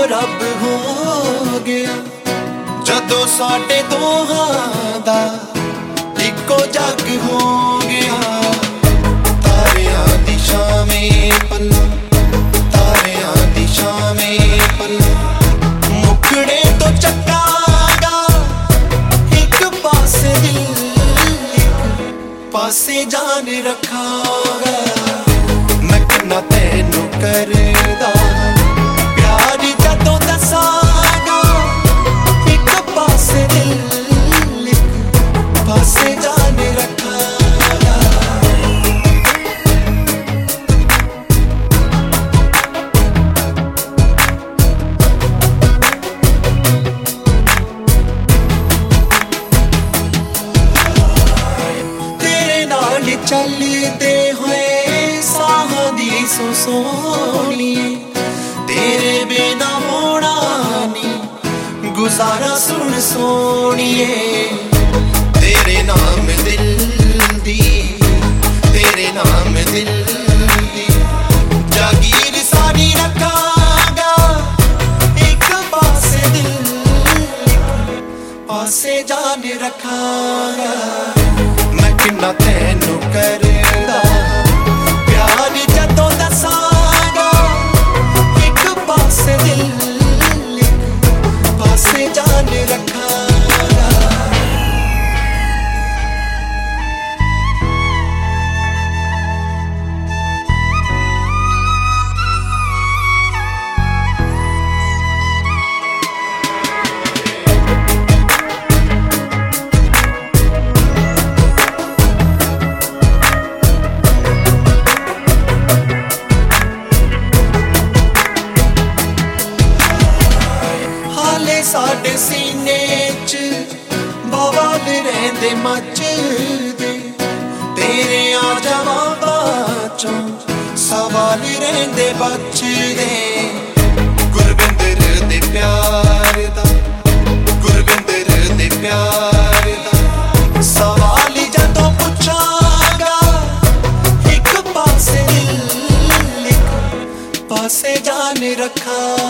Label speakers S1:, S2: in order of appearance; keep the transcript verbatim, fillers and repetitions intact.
S1: रब हो गया जदों साडे दोहां दा इक्को जग हो गया। तारियां दी शामें पल्ला तारियां दी शामें पल्ला मुखड़े तो चक्कागा एक पासे दिल एक पासे जान रखागा। मैं किन्ना तैनू करदा प्यार जदों दसागा एक पासे दिल एक पासे जान रखागा। तेरे नाल चलदे होए साहां दी सो सोहणिए तेरे बिना होना नी गुजारा सुन सोहणिए। तेरे नाम दिल दी तेरे नाम दिल दी जागीर सारी रखागा एक पासे दिल एक पासे जान रखागा। मैं किन्ना तैनू करदा प्यार जदों दसागा एक पासे दिल एक पासे जान रखागा। साडे सीने च बवाल रहिंदे मचदे तेरे आ जवाबां चों सवाल रहिंदे बचदे। गुरविंदर दे प्यार दा गुरविंदर दे प्यार दा सवाल जदों पुछागा एक पासे दिल एक पासे जान रखा।